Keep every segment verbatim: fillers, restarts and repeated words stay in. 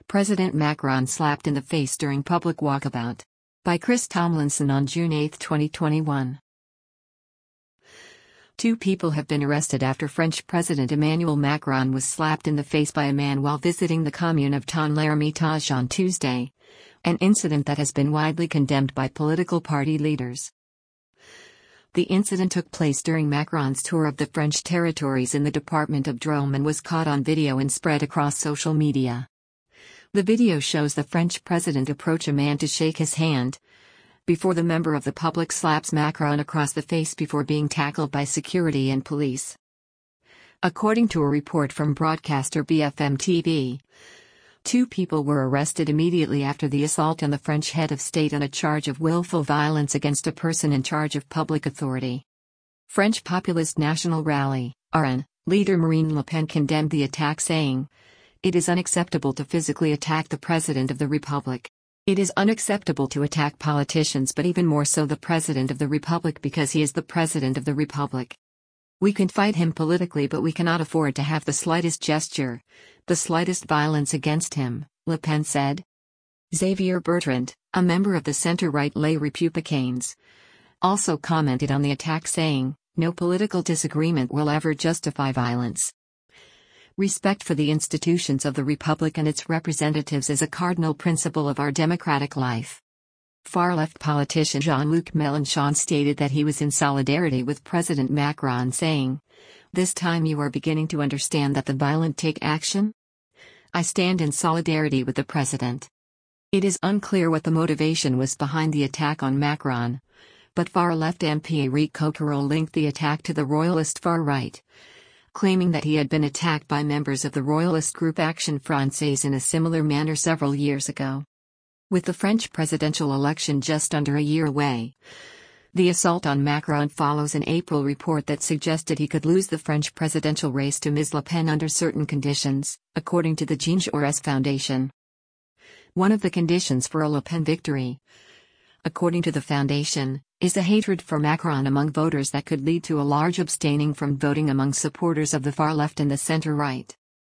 President Macron slapped in the face during public walkabout. By Chris Tomlinson on June eighth, twenty twenty-one. Two people have been arrested after French President Emmanuel Macron was slapped in the face by a man while visiting the commune of Tonne-l'Hermitage on Tuesday, an incident that has been widely condemned by political party leaders. The incident took place during Macron's tour of the French territories in the department of Drôme and was caught on video and spread across social media. The video shows the French president approach a man to shake his hand, before the member of the public slaps Macron across the face before being tackled by security and police. According to a report from broadcaster B F M T V, two people were arrested immediately after the assault on the French head of state on a charge of willful violence against a person in charge of public authority. French Populist National Rally, R N, leader Marine Le Pen condemned the attack, saying, "It is unacceptable to physically attack the President of the Republic. It is unacceptable to attack politicians, but even more so the President of the Republic, because he is the President of the Republic. We can fight him politically, but we cannot afford to have the slightest gesture, the slightest violence against him," Le Pen said. Xavier Bertrand, a member of the center-right Les Républicains, also commented on the attack, saying, "No political disagreement will ever justify violence. Respect for the institutions of the Republic and its representatives is a cardinal principle of our democratic life." Far-left politician Jean-Luc Mélenchon stated that he was in solidarity with President Macron, saying, "This time you are beginning to understand that the violent take action? I stand in solidarity with the president." It is unclear what the motivation was behind the attack on Macron, but far-left M P Éric Coquerel linked the attack to the royalist far-right, claiming that he had been attacked by members of the royalist group Action Française in a similar manner several years ago. With the French presidential election just under a year away, the assault on Macron follows an April report that suggested he could lose the French presidential race to Miz Le Pen under certain conditions, according to the Jean Jaurès Foundation. One of the conditions for a Le Pen victory, according to the foundation, is a hatred for Macron among voters that could lead to a large abstaining from voting among supporters of the far left and the center-right.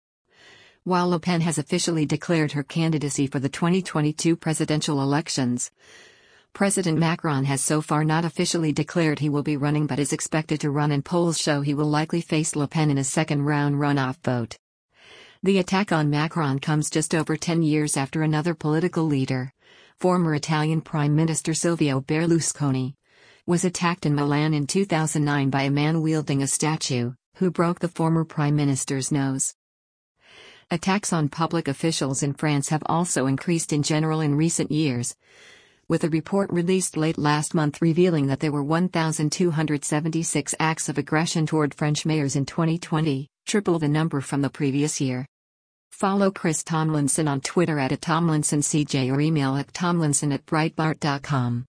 While Le Pen has officially declared her candidacy for the twenty twenty-two presidential elections, President Macron has so far not officially declared he will be running, but is expected to run, and polls show he will likely face Le Pen in a second-round runoff vote. The attack on Macron comes just over ten years after another political leader, former Italian Prime Minister Silvio Berlusconi, was attacked in Milan in two thousand nine by a man wielding a statue, who broke the former Prime Minister's nose. Attacks on public officials in France have also increased in general in recent years, with a report released late last month revealing that there were one thousand two hundred seventy-six acts of aggression toward French mayors in twenty twenty, triple the number from the previous year. Follow Chris Tomlinson on Twitter at, at TomlinsonCJ or email at tomlinson at breitbart dot com.